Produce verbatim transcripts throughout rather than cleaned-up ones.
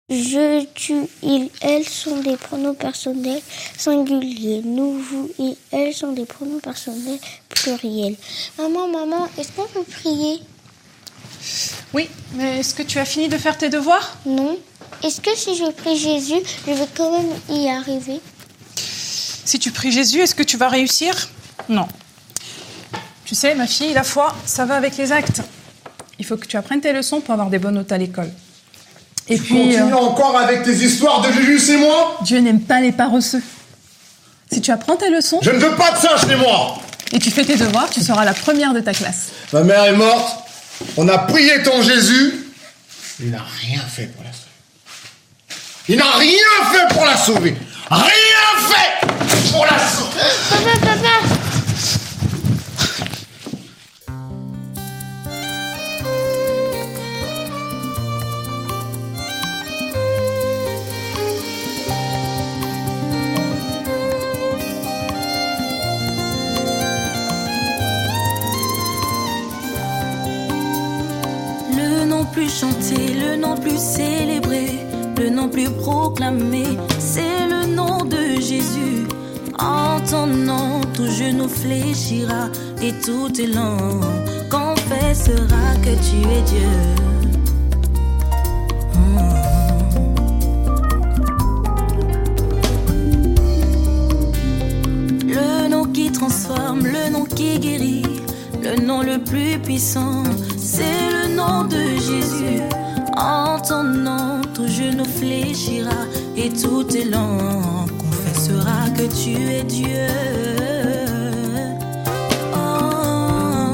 Je, tu, il, elle sont des pronoms personnels singuliers. Nous, vous et elle sont des pronoms personnels pluriels. Maman, maman, est-ce qu'on peut prier? Oui, mais est-ce que tu as fini de faire tes devoirs? Non. Est-ce que si je prie Jésus, je vais quand même y arriver? Si tu pries Jésus, est-ce que tu vas réussir? Non. Tu sais, ma fille, la foi, ça va avec les actes. Il faut que tu apprennes tes leçons pour avoir des bonnes notes à l'école. Et tu puis... continues euh... encore avec tes histoires de Jésus, c'est moi? Dieu n'aime pas les paresseux. Si tu apprends tes leçons... Je ne veux pas de ça chez moi! Et tu fais tes devoirs, tu seras la première de ta classe. Ma mère est morte, on a prié ton Jésus, il n'a rien fait pour la sauver. Il n'a rien fait pour la sauver. Rien fait pour la sauver. Papa, papa. Le non plus chanté, le non plus célébré, le non plus proclamé, c'est le nom de Jésus. En ton nom, tout genou fléchira et toute langue confessera que tu es Dieu. Mmh. Le nom qui transforme, le nom qui guérit, le nom le plus puissant, c'est le nom de Jésus. En ton nom, tout genou fléchira et toute langue confessera que tu es Dieu. Oh,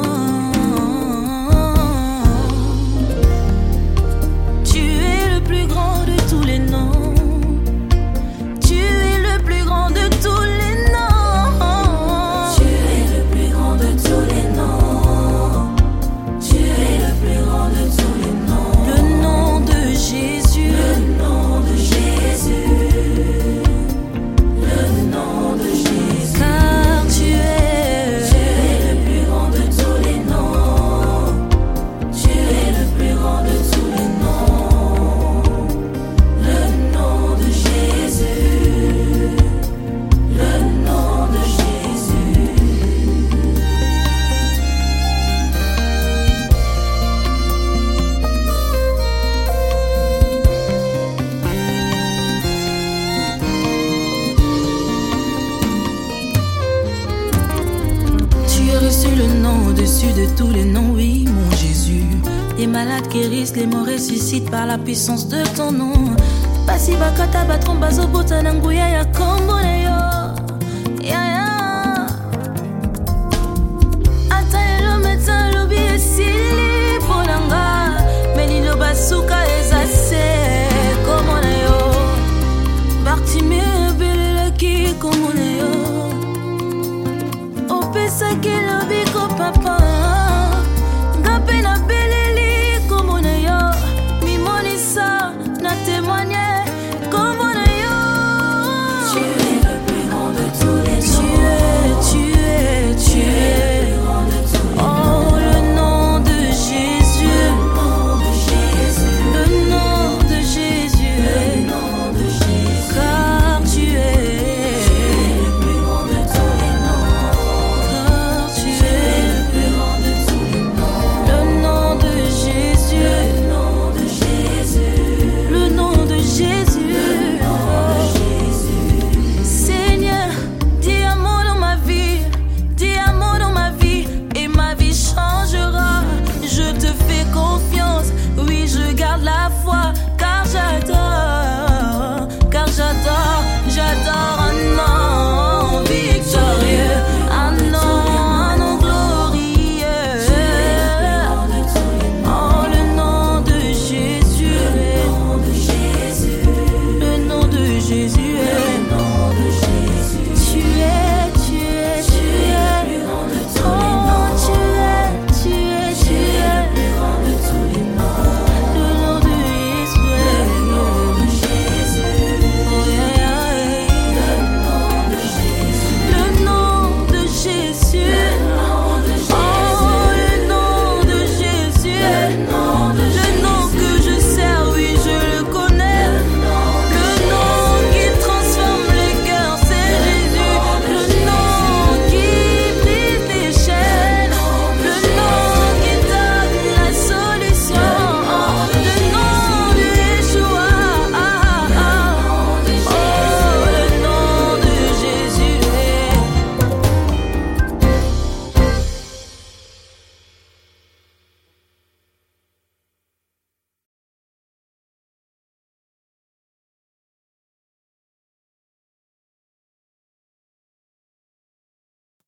tu es le plus grand de tous les noms. Tu es le plus grand de tous les noms. Tu es le plus grand de tous les noms. Tu es le plus grand de tous les noms. Le nom de Jésus. Le nom de Jésus. Le nom de Jésus. Car tu es. Tu es le plus grand de tous les noms. Tu es le plus grand de tous les noms. Le nom de Jésus. Le nom de Jésus. Tu as reçu le nom au-dessus de tous les noms, oui, mon Jésus. Les malades guérissent, les morts ressuscitent par la puissance de ton nom. Basi bakata batron bazo bota nanguya ya kombo na yo. Ya ya. Ata elo meta lobi esili ponanga. Melilo basuka ezase komo na yo. Bartime belela ki komo na yo. Opesa ki lobi ko papa. Ngape na beleli komo na yo. Mimonisa na témoigner. Tu es le plus grand de tous les noms. Tu es, tu es, tu es. Oh, le nom de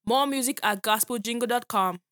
More music at gospel jingle dot com.